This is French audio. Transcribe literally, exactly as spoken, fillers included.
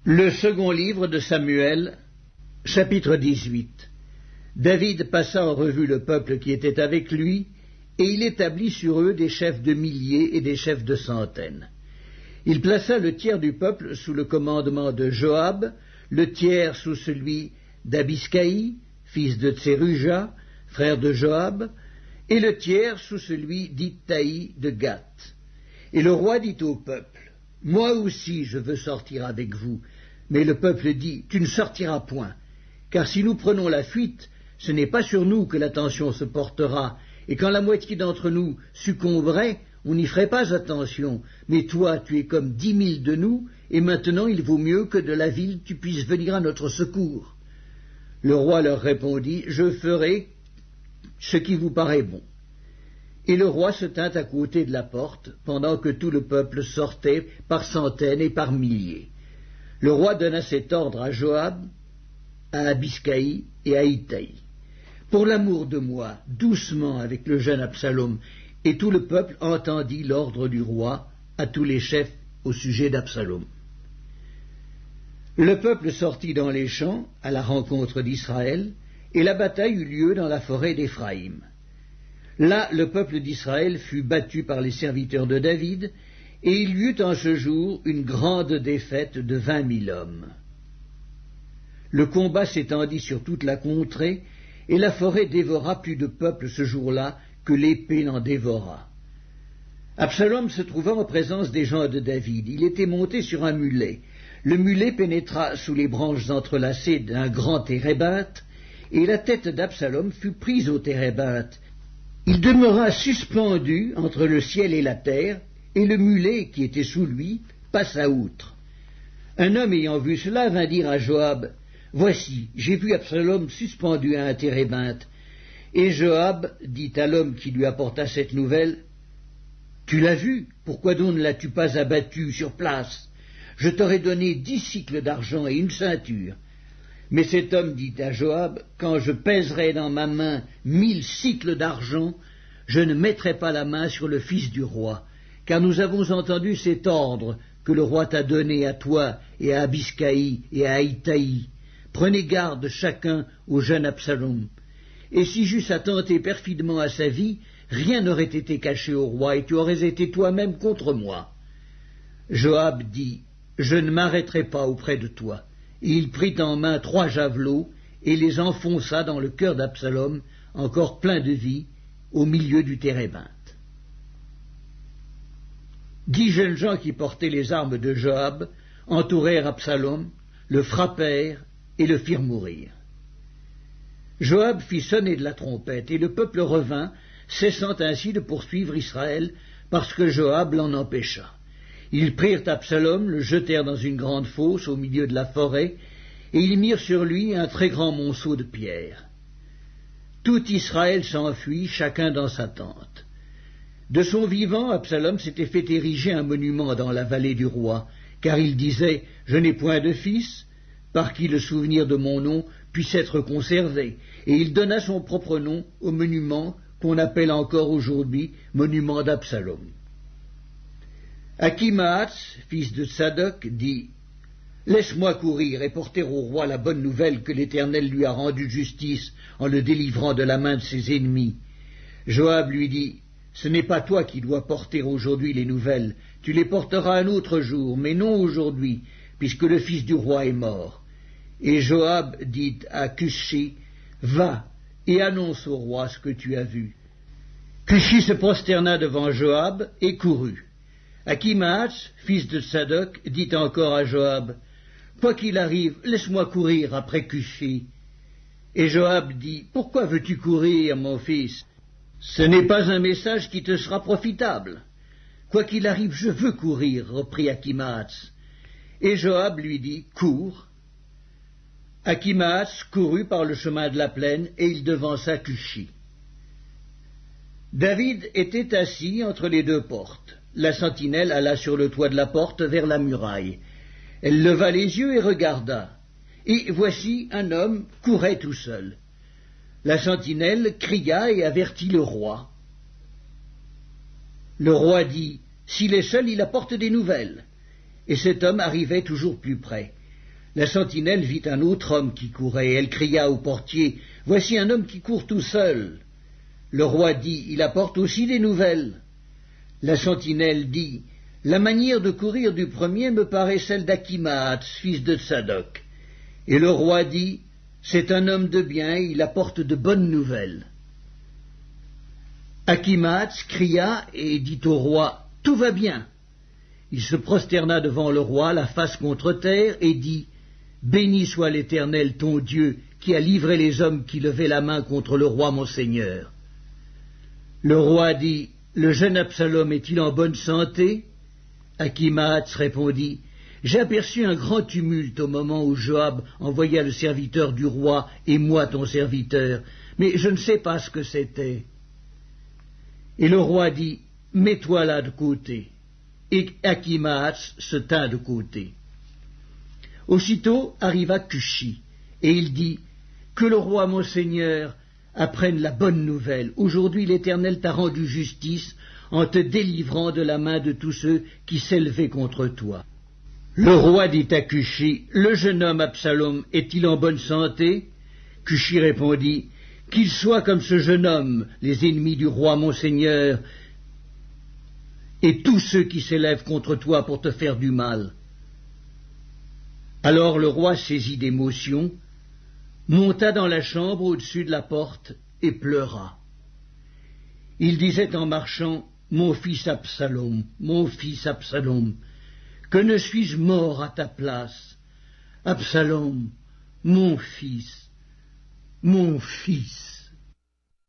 Le second livre de Samuel, chapitre dix-huit. David passa en revue le peuple qui était avec lui, et il établit sur eux des chefs de milliers et des chefs de centaines. Il plaça le tiers du peuple sous le commandement de Joab, le tiers sous celui d'Abiscaï, fils de Tseruja, frère de Joab, et le tiers sous celui d'Ittaï de Gath. Et le roi dit au peuple, « Moi aussi je veux sortir avec vous. » Mais le peuple dit, « Tu ne sortiras point, car si nous prenons la fuite, ce n'est pas sur nous que l'attention se portera, et quand la moitié d'entre nous succomberait, on n'y ferait pas attention. Mais toi, tu es comme dix mille de nous, et maintenant il vaut mieux que de la ville tu puisses venir à notre secours. » Le roi leur répondit, « Je ferai ce qui vous paraît bon. » Et le roi se tint à côté de la porte, pendant que tout le peuple sortait par centaines et par milliers. Le roi donna cet ordre à Joab, à Abiscaï et à Ittaï. « Pour l'amour de moi, doucement avec le jeune Absalom. » Et tout le peuple entendit l'ordre du roi à tous les chefs au sujet d'Absalom. Le peuple sortit dans les champs à la rencontre d'Israël, et la bataille eut lieu dans la forêt d'Éphraïm. Là, le peuple d'Israël fut battu par les serviteurs de David, et il y eut en ce jour une grande défaite de vingt mille hommes. Le combat s'étendit sur toute la contrée, et la forêt dévora plus de peuple ce jour-là que l'épée n'en dévora. Absalom se trouva en présence des gens de David. Il était monté sur un mulet. Le mulet pénétra sous les branches entrelacées d'un grand térébinthe, et la tête d'Absalom fut prise au térébinthe. Il demeura suspendu entre le ciel et la terre, et le mulet, qui était sous lui, passa outre. Un homme ayant vu cela vint dire à Joab, « Voici, j'ai vu Absalom suspendu à un térébinthe. » Et Joab dit à l'homme qui lui apporta cette nouvelle, « Tu l'as vu, pourquoi donc ne l'as-tu pas abattu sur place? Je t'aurais donné dix cycles d'argent et une ceinture. » Mais cet homme dit à Joab, « Quand je pèserai dans ma main mille cycles d'argent, je ne mettrai pas la main sur le fils du roi, car nous avons entendu cet ordre que le roi t'a donné à toi et à Abiscaï et à Ittaï. Prenez garde chacun au jeune Absalom. Et si j'eusse attenté perfidement à sa vie, rien n'aurait été caché au roi, et tu aurais été toi-même contre moi. » Joab dit, « Je ne m'arrêterai pas auprès de toi. » Et il prit en main trois javelots, et les enfonça dans le cœur d'Absalom, encore plein de vie, au milieu du térébinthe. Dix jeunes gens qui portaient les armes de Joab entourèrent Absalom, le frappèrent et le firent mourir. Joab fit sonner de la trompette, et le peuple revint, cessant ainsi de poursuivre Israël, parce que Joab l'en empêcha. Ils prirent Absalom, le jetèrent dans une grande fosse au milieu de la forêt, et ils mirent sur lui un très grand monceau de pierres. Tout Israël s'enfuit, chacun dans sa tente. De son vivant, Absalom s'était fait ériger un monument dans la vallée du roi, car il disait « Je n'ai point de fils, par qui le souvenir de mon nom puisse être conservé. » Et il donna son propre nom au monument qu'on appelle encore aujourd'hui monument d'Absalom. Achimaas, fils de Tsadok, dit « Laisse-moi courir et porter au roi la bonne nouvelle que l'Éternel lui a rendu justice en le délivrant de la main de ses ennemis. » Joab lui dit « Ce n'est pas toi qui dois porter aujourd'hui les nouvelles, tu les porteras un autre jour, mais non aujourd'hui, puisque le fils du roi est mort. » Et Joab dit à Cushi, « Va et annonce au roi ce que tu as vu. » Cushi se prosterna devant Joab et courut. Achimaas, fils de Tsadok, dit encore à Joab, « Quoi qu'il arrive, laisse-moi courir après Cushi. » Et Joab dit, « Pourquoi veux-tu courir, mon fils? Ce n'est pas un message qui te sera profitable. »« Quoi qu'il arrive, je veux courir, reprit Achimaas. Et Joab lui dit, « Cours. » Achimaas courut par le chemin de la plaine, et il devança Cushi. David était assis entre les deux portes. La sentinelle alla sur le toit de la porte vers la muraille. Elle leva les yeux et regarda. Et voici un homme courait tout seul. La sentinelle cria et avertit le roi. Le roi dit, « S'il est seul, il apporte des nouvelles. » Et cet homme arrivait toujours plus près. La sentinelle vit un autre homme qui courait, et elle cria au portier, « Voici un homme qui court tout seul. » Le roi dit, « Il apporte aussi des nouvelles. » La sentinelle dit, « La manière de courir du premier me paraît celle d'Achimaas, fils de Tsadok. » Et le roi dit, « C'est un homme de bien, il apporte de bonnes nouvelles. » Achimaas cria et dit au roi, « Tout va bien. » Il se prosterna devant le roi, la face contre terre, et dit, « Béni soit l'Éternel ton Dieu, qui a livré les hommes qui levaient la main contre le roi mon seigneur. » Le roi dit, « Le jeune Absalom est-il en bonne santé ?» Achimaas répondit, « J'ai aperçu un grand tumulte au moment où Joab envoya le serviteur du roi et moi ton serviteur, mais je ne sais pas ce que c'était. » Et le roi dit, « Mets-toi là de côté. » Et Achimaas se tint de côté. Aussitôt arriva Cushi, et il dit, « Que le roi mon seigneur apprenne la bonne nouvelle. Aujourd'hui l'Éternel t'a rendu justice en te délivrant de la main de tous ceux qui s'élevaient contre toi. » Le roi dit à Cushi, « Le jeune homme Absalom est-il en bonne santé ?» Cushi répondit, « Qu'il soit comme ce jeune homme, les ennemis du roi mon seigneur, et tous ceux qui s'élèvent contre toi pour te faire du mal. » Alors le roi, saisi d'émotion, monta dans la chambre au-dessus de la porte et pleura. Il disait en marchant, « Mon fils Absalom, mon fils Absalom, que ne suis-je mort à ta place? Absalom, mon fils, mon fils. »